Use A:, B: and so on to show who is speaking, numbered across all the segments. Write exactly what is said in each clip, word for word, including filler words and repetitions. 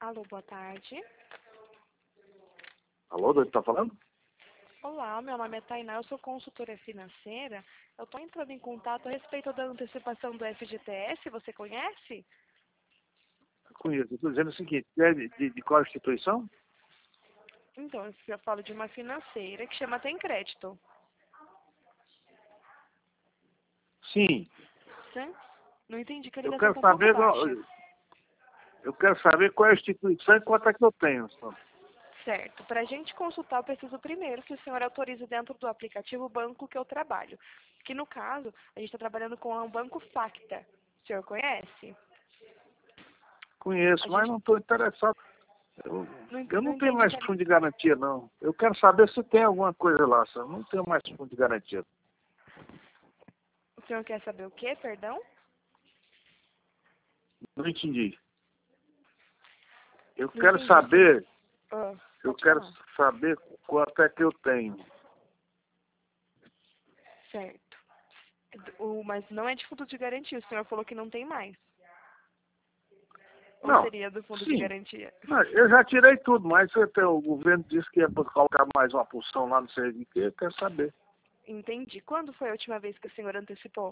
A: Alô, boa tarde.
B: Alô, do que tá falando?
A: Olá, meu nome é Tainá, eu sou consultora financeira. Eu estou entrando em contato a respeito da antecipação do F G T S, você conhece?
B: Conheço. Estou dizendo o seguinte, é de, de, de qual instituição?
A: Então, eu falo de uma financeira que chama Tem Crédito.
B: Sim.
A: Sim? Não entendi que a
B: Eu
A: ligação
B: quero
A: está um pouco
B: saber,
A: baixa.
B: eu quero saber qual é a instituição e quanto é que eu tenho. Só.
A: Certo. Para a gente consultar, eu preciso primeiro que o senhor autorize dentro do aplicativo o banco que eu trabalho. Que no caso, a gente está trabalhando com o Banco Facta. O senhor conhece?
B: Conheço,
A: A
B: mas
A: gente
B: não estou interessado. Eu,
A: não,
B: eu
A: não
B: não tenho
A: entende
B: mais
A: que a...
B: fundo de garantia, não. Eu quero saber se tem alguma coisa lá, só. Eu não tenho mais fundo de garantia.
A: O senhor quer saber o quê, perdão?
B: Não entendi. Eu
A: Não
B: quero
A: entendi se...
B: saber,
A: Ah,
B: eu
A: pode
B: quero
A: falar.
B: saber quanto é que eu tenho.
A: Certo. O, mas não é de fundo de garantia, o senhor falou que não tem mais. Ou
B: Não,
A: seria do fundo de
B: sim.
A: garantia?
B: Não, eu já tirei tudo, mas até o governo disse que ia colocar mais uma porção lá, não sei de que, eu quero saber.
A: Entendi. Quando foi a última vez que o senhor antecipou?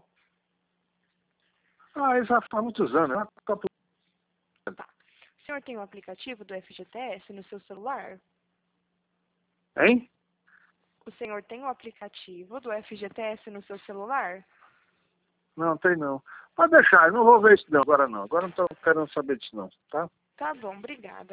B: Ah, isso já faz muitos anos, né? Tá por-
A: Tá. O senhor tem o aplicativo do F G T S no seu celular?
B: Hein?
A: O senhor tem o aplicativo do F G T S no seu celular?
B: Não, tem não. Pode deixar, eu não vou ver isso não, agora não. Agora não estou querendo saber disso não, tá?
A: Tá bom, obrigada.